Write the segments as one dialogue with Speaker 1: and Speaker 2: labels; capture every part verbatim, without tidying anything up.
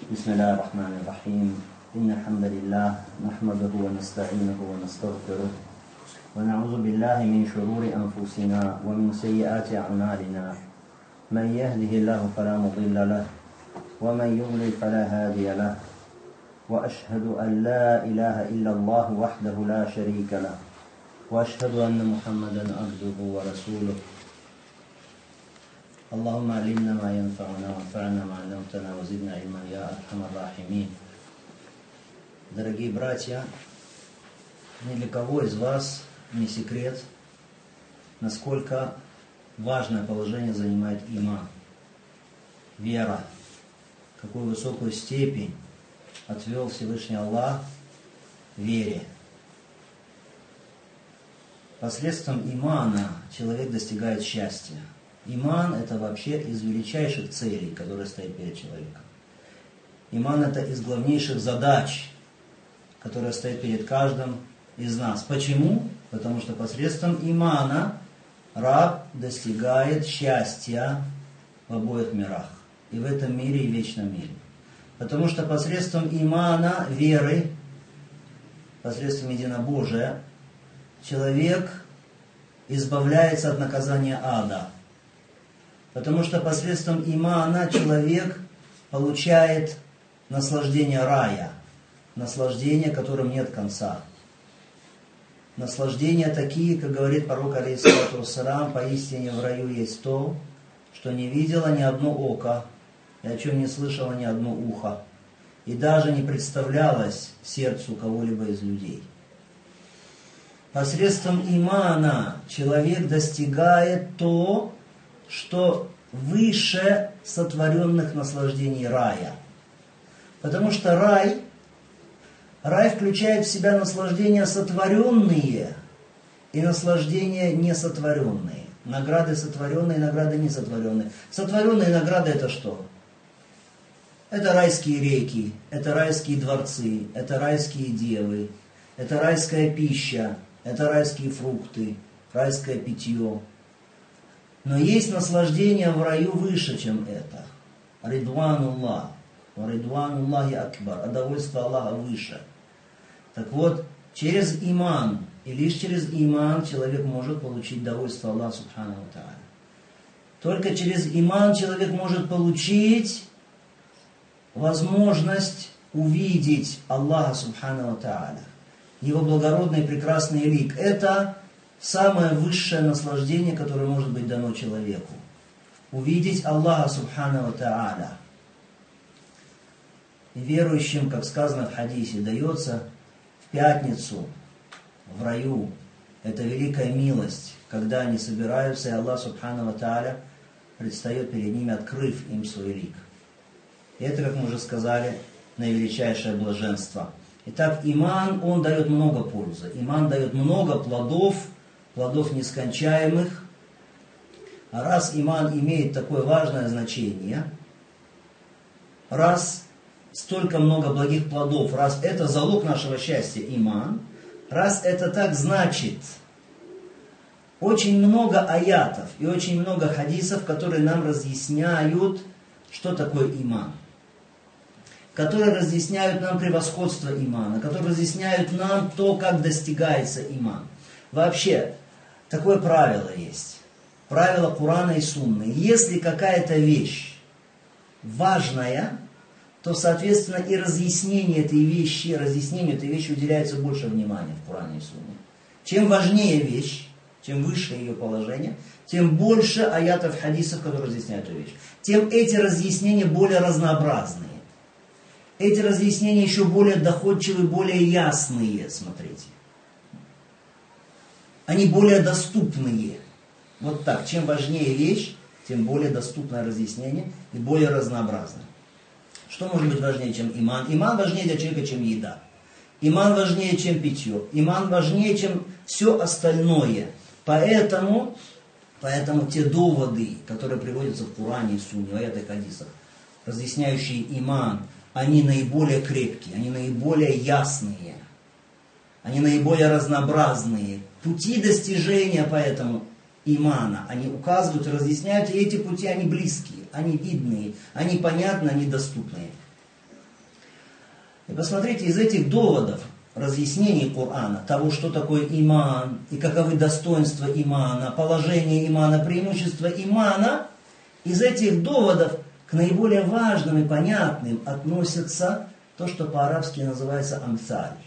Speaker 1: بسم الله الرحمن الرحيم إن الحمد لله نحمده ونستعينه ونستغفره ونعوذ بالله من شرور أنفسنا ومن سيئات أعمالنا من يهده الله فلا مضل له ومن يضلل فلا هادي له وأشهد أن لا إله إلا الله وحده لا شريك له وأشهد أن محمدا عبده ورسوله اللهم علمنا ما ينفعنا وانفعنا ما علمتنا وزدنا علما يا أرحم الراحمين. Дорогие братья, ни для кого из вас не секрет, насколько важное положение занимает иман, вера, какую высокую степень отвел Всевышний Аллах вере. Посредством имана человек достигает счастья. Иман – это вообще из величайших целей, которые стоят перед человеком. Иман – это из главнейших задач, которые стоят перед каждым из нас. Почему? Потому что посредством имана раб достигает счастья в обоих мирах. И в этом мире, и в вечном мире. Потому что посредством имана, веры, посредством единобожия, человек избавляется от наказания ада. Потому что посредством имана человек получает наслаждение рая, наслаждение, которым нет конца. Наслаждения такие, как говорит пророк алейхиссалату вассалям, поистине в раю есть то, что не видело ни одно око, и о чем не слышало ни одно ухо, и даже не представлялось сердцу кого-либо из людей. Посредством имана человек достигает то, что выше сотворенных наслаждений рая. Потому что рай, рай включает в себя наслаждения сотворенные и наслаждения несотворенные. Награды сотворенные и награды несотворенные. Сотворенные награды это что? Это райские реки, это райские дворцы, это райские девы, это райская пища, это райские фрукты, райское питье. Но есть наслаждение в раю выше, чем это. Ридвануллах. Ридвануллахи акбар. А довольство Аллаха выше. Так вот, через иман, и лишь через иман человек может получить довольство Аллаха субхану ва тааля. Только через иман человек может получить возможность увидеть Аллаха субхану ва тааля. Его благородный и прекрасный лик. Это самое высшее наслаждение, которое может быть дано человеку. Увидеть Аллаха субхану ва тааля. И верующим, как сказано в хадисе, дается в пятницу в раю. Это великая милость, когда они собираются, и Аллах субхану ва тааля предстает перед ними, открыв им свой лик. И это, как мы уже сказали, наивеличайшее блаженство. Итак, иман, он дает много пользы. Иман дает много плодов, плодов нескончаемых. А раз иман имеет такое важное значение, раз столько много благих плодов, раз это залог нашего счастья, иман, раз это так, значит, очень много аятов и очень много хадисов, которые нам разъясняют, что такое иман, которые разъясняют нам превосходство имана, которые разъясняют нам то, как достигается иман. Вообще, такое правило есть. Правило Курана и Сунны. Если какая-то вещь важная, то, соответственно, и разъяснение этой вещи, разъяснению этой вещи уделяется больше внимания в Куране и Сунне. Чем важнее вещь, чем выше ее положение, тем больше аятов, хадисов, которые разъясняют эту вещь. Тем эти разъяснения более разнообразные. Эти разъяснения еще более доходчивые, более ясные, смотрите. Они более доступные. Вот так. Чем важнее вещь, тем более доступное разъяснение и более разнообразное. Что может быть важнее, чем иман? Иман важнее для человека, чем еда. Иман важнее, чем питье. Иман важнее, чем все остальное. Поэтому, поэтому те доводы, которые приводятся в Коране и Сунне, в аятах и хадисах, разъясняющие иман, они наиболее крепкие, они наиболее ясные, они наиболее разнообразные. Пути достижения поэтому имана, они указывают и разъясняют, и эти пути, они близкие, они видные, они понятны, они доступные. И посмотрите, из этих доводов, разъяснений Корана, того, что такое иман, и каковы достоинства имана, положение имана, преимущества имана, из этих доводов к наиболее важным и понятным относятся то, что по-арабски называется амсаль.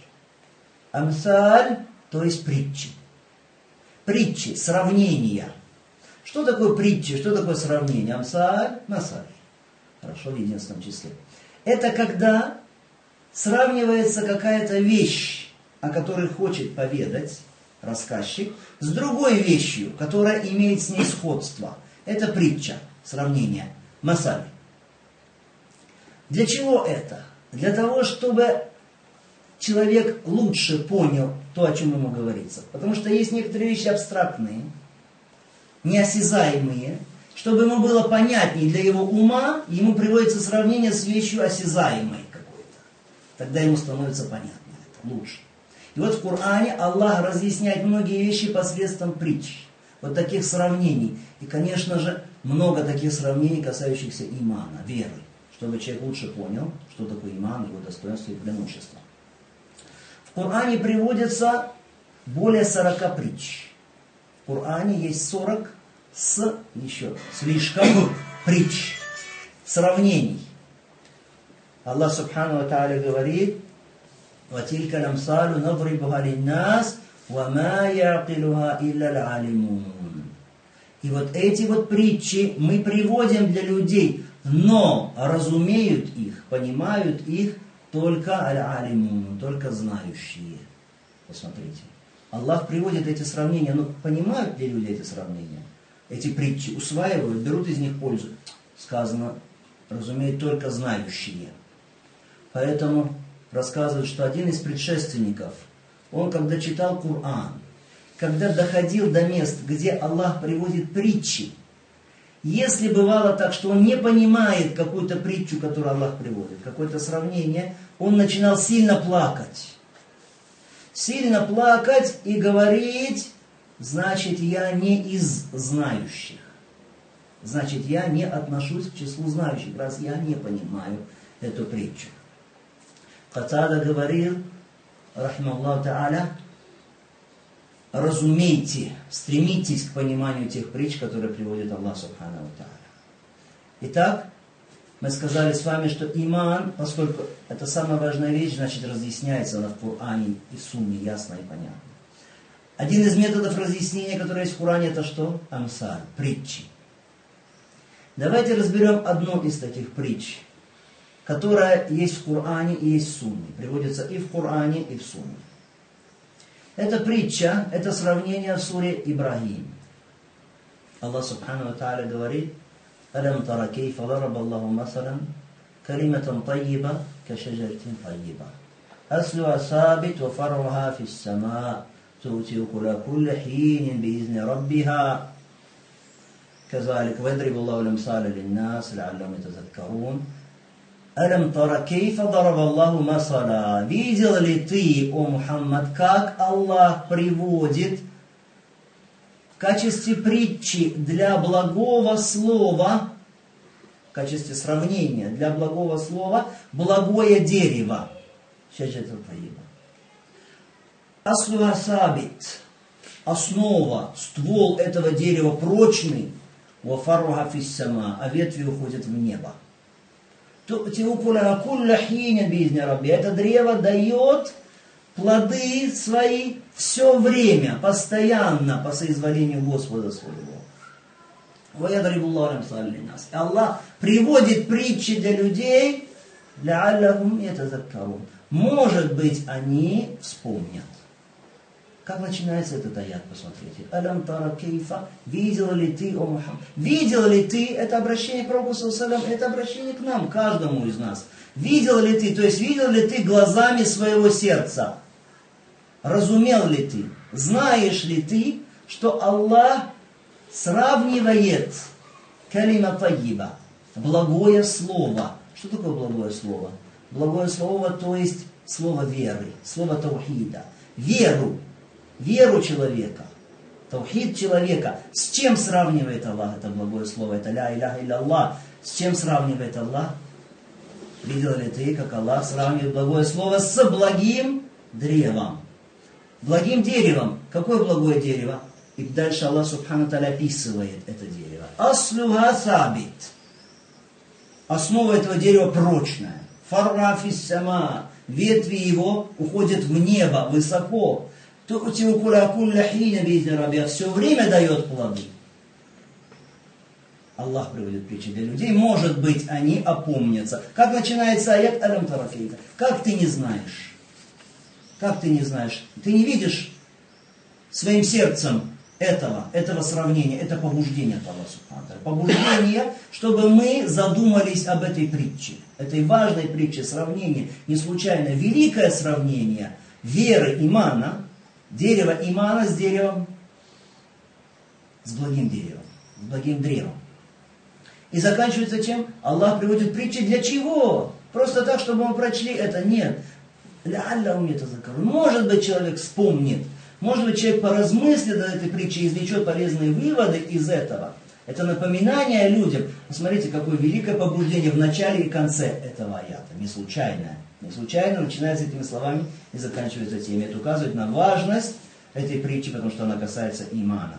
Speaker 1: Амсаль, то есть притчи. Притчи, сравнения. Что такое притчи, что такое сравнение? Амсаль, масаль. Хорошо, в единственном числе. Это когда сравнивается какая-то вещь, о которой хочет поведать рассказчик, с другой вещью, которая имеет с ней сходство. Это притча, сравнение, масаль. Для чего это? Для того, чтобы человек лучше понял то, о чем ему говорится. Потому что есть некоторые вещи абстрактные, неосязаемые. Чтобы ему было понятнее для его ума, ему приводится сравнение с вещью осязаемой какой-то. Тогда ему становится понятно это лучше. И вот в Коране Аллах разъясняет многие вещи посредством притч. Вот таких сравнений. И, конечно же, много таких сравнений, касающихся имана, веры. Чтобы человек лучше понял, что такое иман, его достоинство и преимущество. В Коране приводится более сорока притч. В Коране есть сорок с еще слишком притч, сравнений. Аллах Субхану ва Тааля говорит: وَتِلْكَ الْأَمْثَالُ نَضْرِبُهَا لِلنَّاسِ وَمَا يَعْقِلُهَا إِلَّا الْعَالِمُونَ. И вот эти вот притчи мы приводим для людей, но разумеют их, понимают их только аль-алимун, только знающие. Посмотрите. Аллах приводит эти сравнения, но понимают ли люди эти сравнения? Эти притчи усваивают, берут из них пользу. Сказано, разумеют только знающие. Поэтому рассказывают, что один из предшественников, он когда читал Коран, когда доходил до мест, где Аллах приводит притчи, если бывало так, что он не понимает какую-то притчу, которую Аллах приводит, какое-то сравнение, он начинал сильно плакать. Сильно плакать и говорить: значит, я не из знающих. Значит, я не отношусь к числу знающих, раз я не понимаю эту притчу. Катада говорил, рахималлаху та'аля: разумейте, стремитесь к пониманию тех притч, которые приводит Аллах Субхану ва Тааля. Итак, мы сказали с вами, что иман, поскольку это самая важная вещь, значит, разъясняется она в Коране и Сунне ясно и понятно. Один из методов разъяснения, который есть в Коране, это что? Амсаль, притчи. Давайте разберем одну из таких притч, которая есть в Коране и есть в Сунне. Приводится и в Коране, и в Сунне. Эта притча, это сравнение в суре Ибрахим. Аллах Субхану ва Тааля говорит: «Алям тара кейфа дараба Аллаху масалан, калиматан тайиба, кашаджаратин тайиба. Аслуа сабит, ва фаруха фис сама, тути укула кулля хинин биизни раббиха. Казалик вадрибу Аллаху лямсаля линнас, лааллахум ятазаккарун». «Алям тара кейфа дараба Аллаху масала». Видел ли ты, о Мухаммад, как Аллах приводит в качестве притчи для благого слова, в качестве сравнения для благого слова, благое дерево? Аслуха сабит. Основа, ствол этого дерева прочный. Ва фарруха фис сама. А ветви уходят в небо. Это древо дает плоды свои все время, постоянно, по соизволению Господа своего. Аллах приводит притчи для людей, может быть, они вспомнят. Как начинается этот аят, посмотрите. «Алям тара кейфа». Видел ли ты, о Мухаммад? Видел ли ты, это обращение к пророку саллаллаху алейхи ва саллям, это обращение к нам, каждому из нас. Видел ли ты, то есть видел ли ты глазами своего сердца? Разумел ли ты? Знаешь ли ты, что Аллах сравнивает калима тайиба, благое слово. Что такое благое слово? Благое слово, то есть слово веры, слово таухида. Веру. Веру человека, таухид человека. С чем сравнивает Аллах это благое слово? Это ля иляха илля Аллах. С чем сравнивает Аллах? Видел ли ты, как Аллах сравнивает благое слово с благим древом? Благим деревом. Какое благое дерево? И дальше Аллах Субхану Тааля описывает это дерево. Аслуха сабит. Основа этого дерева прочная. Фарра фис сама. Ветви его уходят в небо, высоко. Все время дает плоды. Аллах приводит притчи для людей. Может быть, они опомнятся. Как начинается аят Алям Тарафейта? Как ты не знаешь? Как ты не знаешь? Ты не видишь своим сердцем этого, этого сравнения, это побуждение от Аллаха Субхану ва Тааля. Побуждение, чтобы мы задумались об этой притче. Этой важной притче, сравнение. Не случайно великое сравнение веры имана, дерева имана с деревом, с благим деревом, с благим древом. И заканчивается чем? Аллах приводит притчи для чего? Просто так, чтобы мы прочли это? Нет. Может быть, человек вспомнит. Может быть, человек поразмыслит над этой притчей и извлечет полезные выводы из этого. Это напоминание людям. Посмотрите, какое великое побуждение в начале и конце этого аята. Не случайное. Не случайно начинается этими словами и заканчивается теми. Это указывает на важность этой притчи, потому что она касается имана.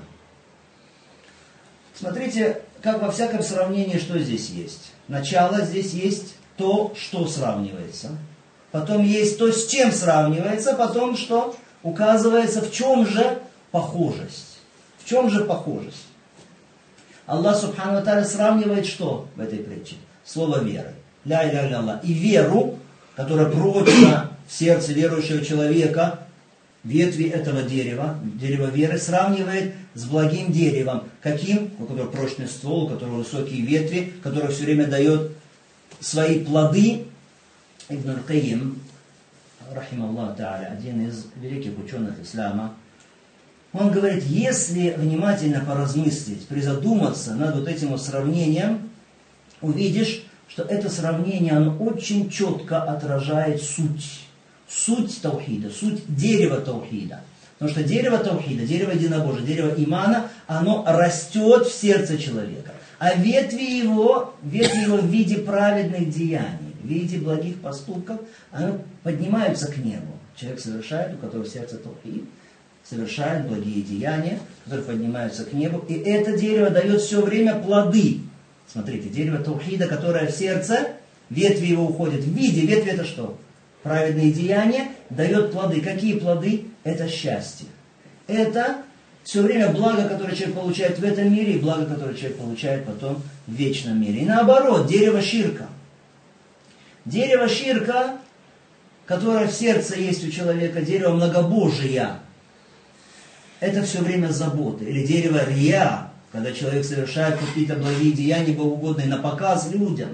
Speaker 1: Смотрите, как во всяком сравнении, что здесь есть. Начало здесь есть то, что сравнивается. Потом есть то, с чем сравнивается. Потом что? Указывается, в чем же похожесть. В чем же похожесть? Аллах Субхану ва Тааля сравнивает что в этой притче? Слово веры. Ля иля илля Аллах. И веру, которая прочна в сердце верующего человека, ветви этого дерева, дерева веры, сравнивает с благим деревом. Каким? У которого прочный ствол, у которого высокие ветви, который все время дает свои плоды. Ибн Аль-Кайим, рахималлаху тааля, один из великих ученых ислама, он говорит, если внимательно поразмыслить, призадуматься над вот этим вот сравнением, увидишь, что это сравнение, оно очень четко отражает суть. Суть таухида, суть дерева таухида. Потому что дерево таухида, дерево единобожия, дерево имана, оно растет в сердце человека. А ветви его, ветви его в виде праведных деяний, в виде благих поступков, они поднимаются к небу. Человек совершает, у которого в сердце таухид, совершает благие деяния, которые поднимаются к небу. И это дерево дает все время плоды. Смотрите, дерево таухида, которое в сердце, ветви его уходят в виде, ветви это что? Праведные деяния, дает плоды. Какие плоды? Это счастье. Это все время благо, которое человек получает в этом мире, и благо, которое человек получает потом в вечном мире. И наоборот, дерево ширка. Дерево ширка, которое в сердце есть у человека, дерево многобожия, это все время заботы. Или дерево рия, когда человек совершает какие-то благие деяния богоугодные на показ людям.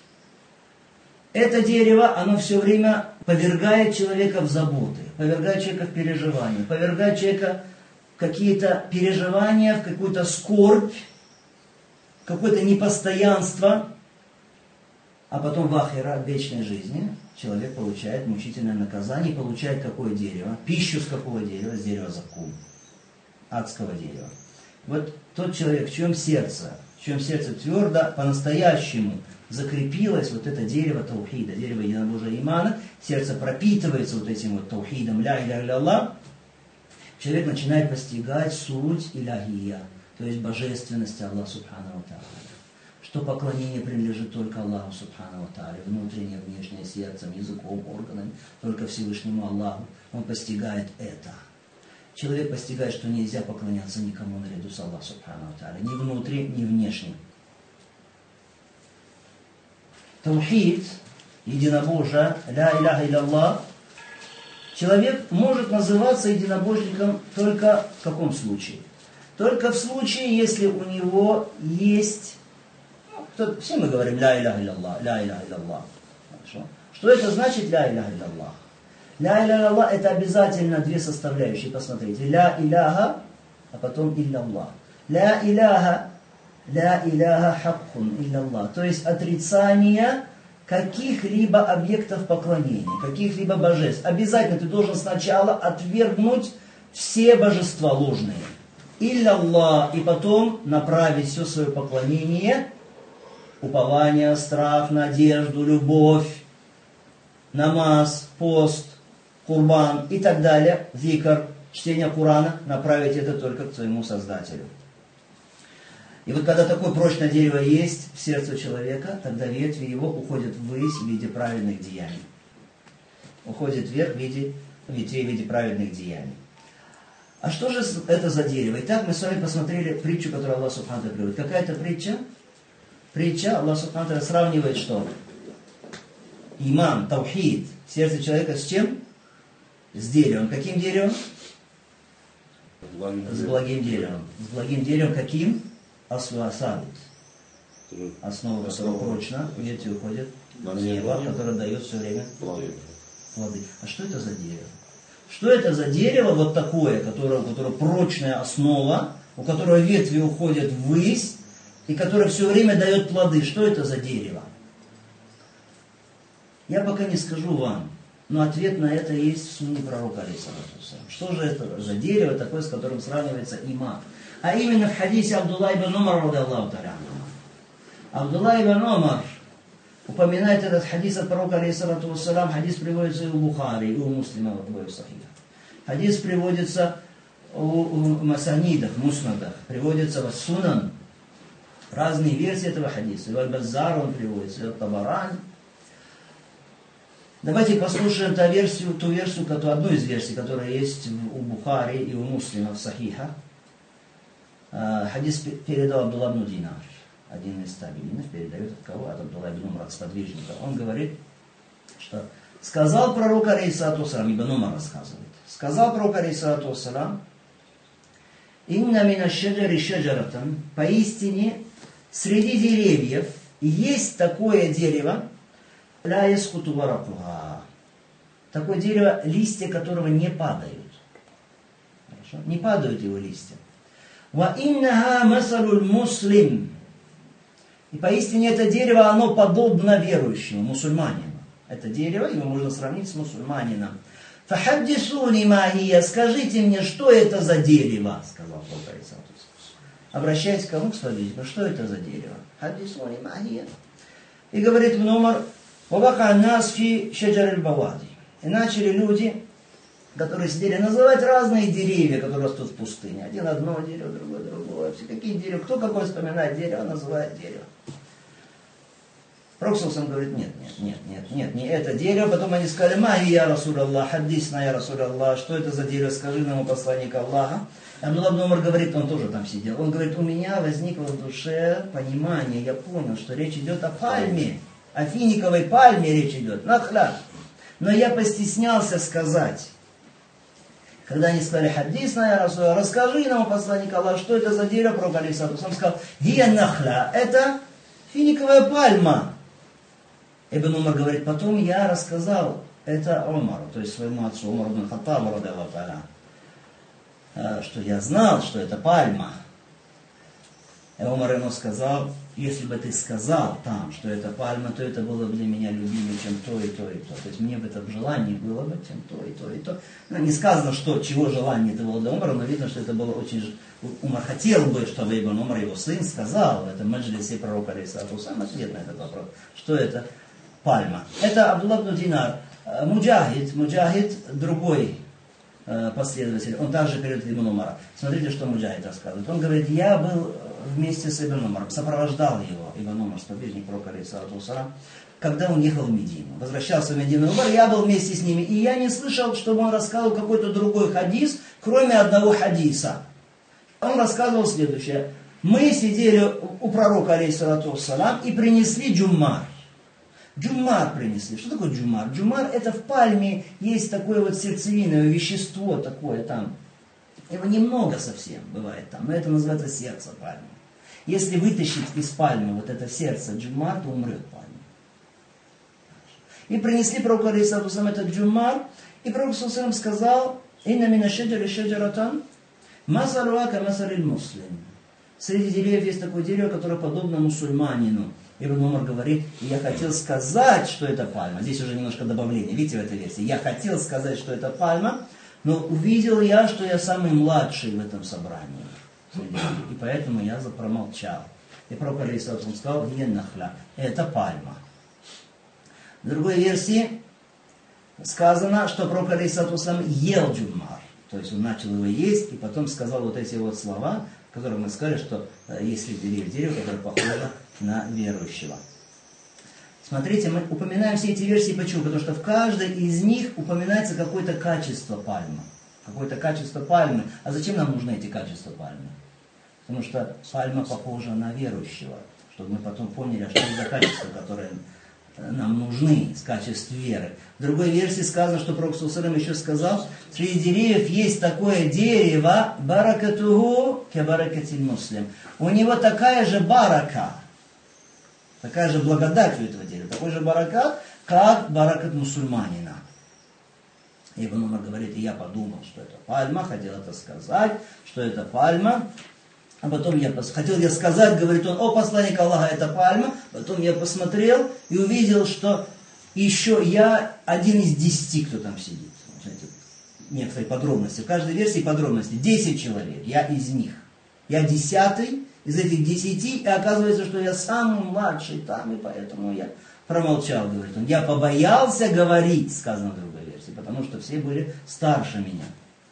Speaker 1: Это дерево, оно все время повергает человека в заботы, повергает человека в переживания, повергает человека в какие-то переживания, в какую-то скорбь, какое-то непостоянство, а потом в ахира, вечной жизни, человек получает мучительное наказание, получает какое дерево? Пищу с какого дерева? С дерева закум, адского дерева. Вот тот человек, в чьем сердце, в чьем сердце твердо, по-настоящему закрепилось вот это дерево таухида, дерево единобожия имана, сердце пропитывается вот этим вот таухидом, ля иля илля Аллах, человек начинает постигать суть иляхия, то есть божественности Аллаха Субхану ва Тааля. Что поклонение принадлежит только Аллаху Субхану ва Тааля, внутреннее, внешнее, сердцем, языком, органами, только Всевышнему Аллаху. Он постигает это. Человек постигает, что нельзя поклоняться никому наряду с Аллахом Субхану ва Тааля, ни внутри, ни внешне. Таухид, единобожие, ля иляха илля-Аллах, человек может называться единобожником только в каком случае? Только в случае, если у него есть, ну, кто, все мы говорим ля иляха илля-Аллах, ля иляха илля-Аллах. Хорошо. Что это значит ля иляха илля-Аллах? Ля иляха илля-Аллах это обязательно две составляющие, посмотрите. Ля иляха, а потом илля-Аллах. Ля иляха, ля иляха хаккун илля-Аллах. То есть отрицание каких-либо объектов поклонения, каких-либо божеств. Обязательно ты должен сначала отвергнуть все божества ложные. Илля-Аллах. И потом направить все свое поклонение упование, страх, надежду, любовь, намаз, пост, курбан и так далее, зикр, чтение Корана, направить это только к своему Создателю. И вот когда такое прочное дерево есть в сердце человека, тогда ветви его уходят ввысь в виде праведных деяний. Уходит вверх в виде ветвей в виде праведных деяний. А что же это за дерево? Итак, мы с вами посмотрели притчу, которую Аллах Субхану приводит. Какая это притча? Притча, Аллах Субхану сравнивает что? Иман, таухид, сердце человека с чем? С деревом. Каким деревом? Благим. С благим деревом. С благим деревом каким? Асвасадит. Основа которого прочно, ветви уходят в небо, которое дает все время плоды. А что это за дерево? Что это за дерево вот такое, которое, у которого прочная основа, у которого ветви уходят ввысь, и которое все время дает плоды? Что это за дерево? Я пока не скажу вам, но ответ на это есть в сунне пророка алейхиссалату. Что же это за дерево такое, с которым сравнивается иман? А именно в хадисе Абдулла ибн Умар, радиаллаху та'аля. Абдулла ибн Умар упоминает этот хадис от пророка алейхиссалату вассалам. Хадис приводится и у Бухари, и у Муслима в обоих сахихах. Хадис приводится в Масанидах, Муснадах, приводится в Сунан. Разные версии этого хадиса. И в Аль-Баззар он приводится, и в Табарани. Давайте послушаем ту версию, ту версию, одну из версий, которая есть у Бухари и у Муслима в Сахиха. Хадис передал Абдулла ибн Динар. Один из табиинов передает от кого? От Абдулла ибн Умара, от сподвижника. Он говорит, что сказал пророк алейхиссалату вассалам, Ибн Умар рассказывает, сказал пророк алейхиссалату вассалам: «Инна мина шаджари шаджаратан», поистине среди деревьев есть такое дерево, ля яскуту варакуха, такое дерево, листья которого не падают. Хорошо? Не падают его листья. Ва иннаха масалуль муслим, и поистине это дерево, оно подобно верующему, мусульманину. Это дерево, его можно сравнить с мусульманином. «Фахаддисуни махия», скажите мне, что это за дерево, сказал пророк алейхиссалату вассалам. Обращаясь к кому? К сподвижнику. Что это за дерево? «Хаддисуни махия». И говорит Ибн Умар: «Вабака нас фи шаджар аль-бавади». И начали люди, которые сидели, называть разные деревья, которые растут в пустыне. Один одно дерево, другое другое. Все какие деревья? Кто какое вспоминает дерево, называет дерево. Пророк сам говорит: нет, нет, нет, нет, нет, не это дерево. Потом они сказали: «Маги я Расуль Аллах, хаддисна я Расуль Аллах». Что это за дерево? Скажи нам, посланник Аллаха. Абдулла ибн Умар говорит, он тоже там сидел. Он говорит: у меня возникло в душе понимание, я понял, что речь идет о пальме. О финиковой пальме речь идет. Нахля. Но я постеснялся сказать. Когда они сказали: «Хаддисна я Расуль Аллах», расскажи нам, посланник Аллаха, что это за дерево. Пророк алейхиссалату вассалам сказал: «Гия нахля». Это финиковая пальма. Ибн Умар говорит: потом я рассказал это Умару, то есть своему отцу, Умар ибн Хаттабу, радиаллаху та'аля, что я знал, что это пальма. И Умар ему сказал: если бы ты сказал там, что это пальма, то это было бы для меня любимее, чем то и то и то. То есть мне бы это в желании было бы, чем то и то и то. Ну, не сказано, что, чего желание это было для Умара, но видно, что это было очень... Умар хотел бы, чтобы Ибн Умар, его сын, сказал в этом маджлисе пророка алейхиссалату вассалам ответ на этот вопрос. Что это пальма? Это Абдулла ибн Динар. Муджахид, Муджахид другой последователь, он также передает Ибн Умара. Смотрите, что Муджахид рассказывает. Он говорит: я был вместе с Ибн Умаром, сопровождал его, Ибн Умар, сподвижник пророка алейхиссалату вассалам, когда он ехал в Медину. Возвращался в Медину Умар, я был вместе с ними, и я не слышал, чтобы он рассказывал какой-то другой хадис, кроме одного хадиса. Он рассказывал следующее: мы сидели у пророка алейхиссалату вассалам и принесли джуммар. Джуммар принесли. Что такое джуммар? Джуммар — это в пальме есть такое вот сердцевинное вещество такое там. Его немного совсем бывает там, но это называется сердце пальмы. Если вытащить из пальмы вот это сердце джуммар, то умрет пальма. И принесли пророку алейхиссалату вассалам этот джуммар, и пророк алейхиссалату сказал: «Инна мина шаджари шаджаратан масалуа ка масалиль муслим». Среди деревьев есть такое дерево, которое подобно мусульманину. Ибн Умар говорит: я хотел сказать, что это пальма. Здесь уже немножко добавление. Видите, в этой версии. Я хотел сказать, что это пальма, но увидел я, что я самый младший в этом собрании. И поэтому я промолчал. И пророк алейхиссалам сказал: «Ен-нахля» – это пальма. В другой версии сказано, что пророк алейхиссалам ел джуммар. То есть он начал его есть, и потом сказал вот эти вот слова, в которых мы сказали, что если дерево, дерево, которое похоже на верующего. Смотрите, мы упоминаем все эти версии, почему? Потому что в каждой из них упоминается какое-то качество пальмы. Какое-то качество пальмы. А зачем нам нужны эти качества пальмы? Потому что пальма похожа на верующего. Чтобы мы потом поняли, что это за качества, которые нам нужны из качеств веры. В другой версии сказано, что пророк саллаллаху алейхи ва саллям еще сказал: среди деревьев есть такое дерево, баракатуху ке баракатиль муслим. У него такая же барака, такая же благодать у этого дерева, такой же баракат, как баракат мусульманина. Ибн Умар говорит: и я подумал, что это пальма, хотел это сказать, что это пальма. А потом я пос... хотел я сказать, говорит он: о, посланник Аллаха, это пальма. Потом я посмотрел и увидел, что еще я один из десяти, кто там сидит. Знаете, некоторые подробности. В каждой версии подробности. Десять человек, я из них. Я десятый из этих десяти, и оказывается, что я самый младший там, и поэтому я промолчал, говорит он. Я побоялся говорить, сказано в другой версии, потому что все были старше меня.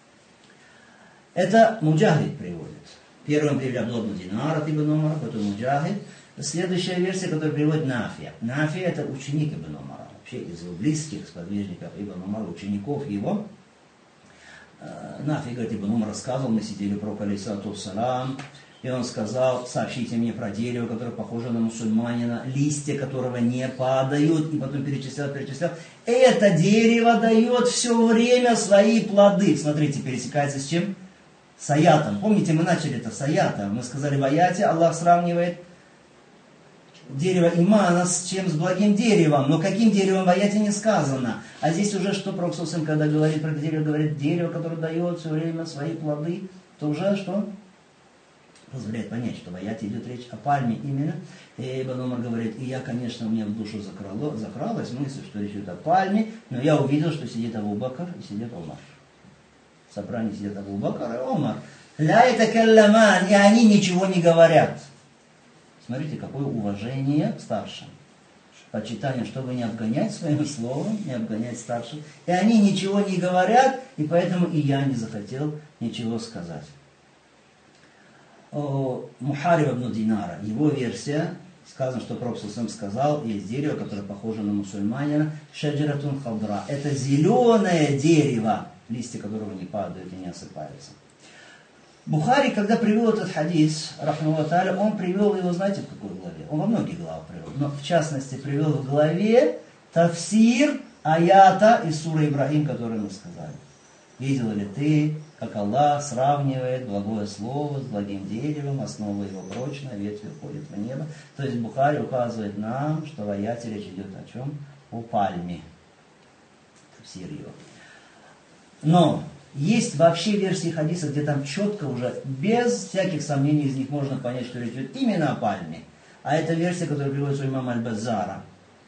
Speaker 1: Это Муджахид приводит. Первым привели Абдулла ибн Динар от Ибн Умара, потом Муджахид. Следующая версия, которую приводит Нафия. Нафия — это ученик Ибн Умара. Вообще из его близких сподвижников Ибн Умара, учеников его. Нафия говорит: Ибн Умар рассказывал, мы сидели у пророка алейхиссалату вассалам, и он сказал: сообщите мне про дерево, которое похоже на мусульманина, листья которого не падают, и потом перечислял, перечислял. Это дерево дает все время свои плоды. Смотрите, пересекается с чем? С аятом. Помните, мы начали это с аята. Мы сказали в аяте, Аллах сравнивает дерево имана с чем? С благим деревом. Но каким деревом в аяте не сказано. А здесь уже что пророк саллаллаху алейхи ва саллям, когда говорит про дерево, говорит дерево, которое дает все время свои плоды, то уже что? Позволяет понять, что в аяте идет речь о пальме именно. И Ибн Умар говорит: и я, конечно, у меня в душу закрало, закралась мысль, что речь идет о пальме, но я увидел, что сидит Абу Бакр и сидит Умар. В собрании сидят Абу Бакр и Умар. Ля ятакалламан, и они ничего не говорят. Смотрите, какое уважение к старшим. Почитание, чтобы не обгонять своим словом, не обгонять старших. И они ничего не говорят, и поэтому и я не захотел ничего сказать. О Мухариб ибн Динара, его версия, сказано, что пророк саллаллаху алейхи ва саллям сказал: есть дерево, которое похоже на мусульманина, шаджаратун хадра. Это зеленое дерево, листья которого не падают и не осыпаются. Бухари, когда привел этот хадис, рахмаллаху тааля, он привел его, знаете, в какой главе? Он во многих главах привел, но в частности привел в главе тафсир аята из суры Ибрахим, который мы сказали. Видел ли ты, как Аллах сравнивает благое слово с благим деревом, основа его прочная, ветви уходит в небо. То есть Бухари указывает нам, что в аяте речь идет о чем? О пальме. Тафсир его. Но есть вообще версии хадиса, где там четко уже, без всяких сомнений из них можно понять, что речь идет именно о пальме. А это версия, которая приводится у имама Аль-Баззара.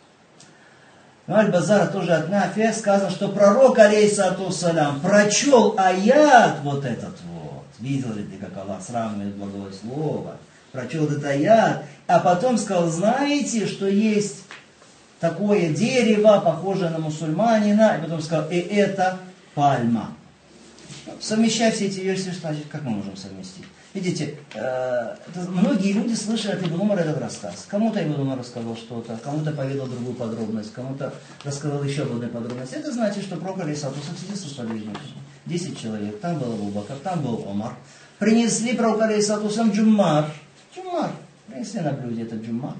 Speaker 1: У Аль-Баззара тоже от Нафия сказано, что пророк алейхиссалату вассалям прочел аят вот этот вот. Видел ли ты, как Аллах сравнивает благое слово? Прочел этот аят, а потом сказал: знаете, что есть такое дерево, похожее на мусульманина, и потом сказал: и это пальма. Совмещая все эти версии, значит, как мы можем совместить? Видите, э, многие люди слышали от Ибн Умара этот рассказ. Кому-то Ибн Умар рассказал что-то, кому-то поведал другую подробность, кому-то рассказал еще одну подробность. Это значит, что пророк алейхиссалату ва саллям сидел со сподвижниками. Десять человек, там был Абу Бакр, там был Омар. Принесли пророку алейхиссалату ва саллям джуммар. Джуммар. Принесли на блюде этот джуммар.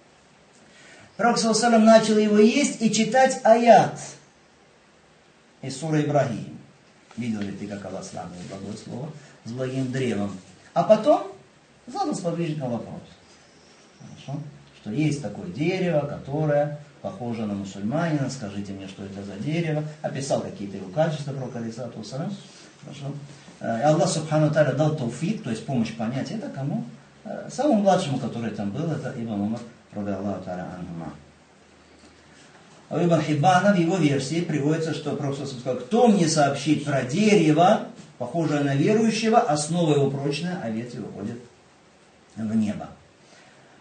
Speaker 1: Пророк саллаллаху алейхи ва саллям начал его есть и читать аят из суры Ибрахим. Видел ли ты, как Аллах сравнивает благое слово с благим древом? А потом задал сподвижникам вопрос. Хорошо? Что есть такое дерево, которое похоже на мусульманина. Скажите мне, что это за дерево. Описал какие-то его качества пророка алейхиссалату ва саллям. Хорошо? И Аллах субхану тааля дал тауфик, то есть помощь понять это кому? Самому младшему, который там был, это Ибн Умар, ради Аллаху тааля анхума. У Ибн Хиббана в его версии приводится, что пророк сказал: кто мне сообщит про дерево, похожее на верующего, основа его прочная, а ветви уходят в небо.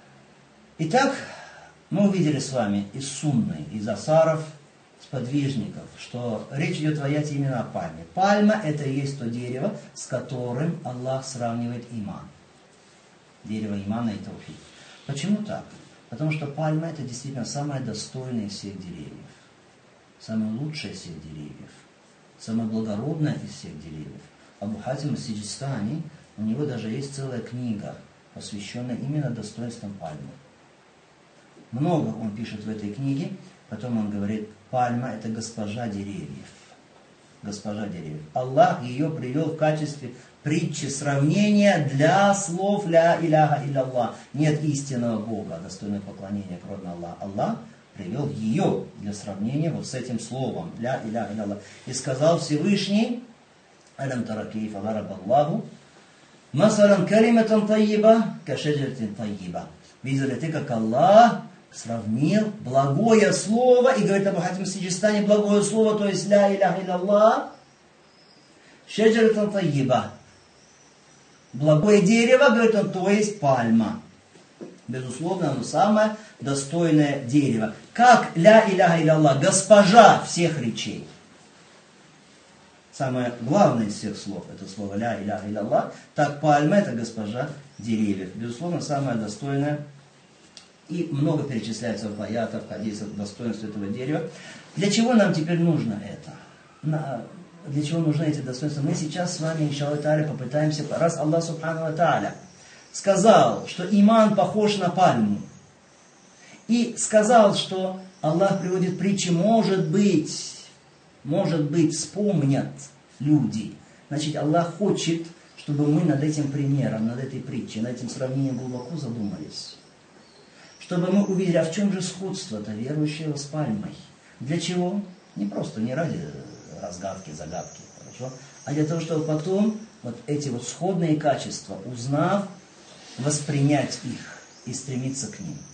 Speaker 1: Итак, мы увидели с вами из сунны, из асаров, сподвижников, что речь идет о аяте именно о пальме. Пальма – это и есть то дерево, с которым Аллах сравнивает иман. Дерево имана и таухид. Почему так? Потому что пальма – это действительно самое достойное из всех деревьев, самое лучшее из всех деревьев, самое благородное из всех деревьев. Абу Хатим ас-Сиджистани, у него даже есть целая книга, посвященная именно достоинствам пальмы. Много он пишет в этой книге, потом он говорит, пальма – это госпожа деревьев. Госпожа деревьев. Аллах ее привел в качестве притчи, сравнения для слов «Ля иляха илля-Аллах». Нет истинного Бога, достойного поклонения, кроме Аллаха. Аллах привел ее для сравнения вот с этим словом «Ля иляха илля-Аллах». И сказал Всевышний, «Алям тара кейфа дараба Аллаху, масалан кариматан тайиба, кашаджартин тайиба». Видел ли ты, как Аллах сравнил благое слово, и говорит Абу Хатим ас-Сиджистани, благое слово, то есть «Ля иляха илля-Аллах», «Шаджаратан тайиба». Благое дерево, говорит он, то есть пальма. Безусловно, оно самое достойное дерево. Как «Ля иляха илля-Аллах», госпожа всех речей. Самое главное из всех слов, это слово «Ля иляха илля-Аллах», так пальма – это госпожа деревьев. Безусловно, самое достойное. И много перечисляется в аятах, хадисах достоинств этого дерева. Для чего нам теперь нужно это? Для чего нужны эти достоинства? Мы сейчас с вами, иншаллах тааля, попытаемся, раз Аллах субхану ва тааля сказал, что иман похож на пальму, и сказал, что Аллах приводит притчи, может быть, может быть, вспомнят люди. Значит, Аллах хочет, чтобы мы над этим примером, над этой притчей, над этим сравнением глубоко задумались. Чтобы мы увидели, а в чем же сходство-то верующего с пальмой. Для чего? Не просто, не ради разгадки, загадки, хорошо? А для того, чтобы потом вот эти вот сходные качества, узнав, воспринять их и стремиться к ним.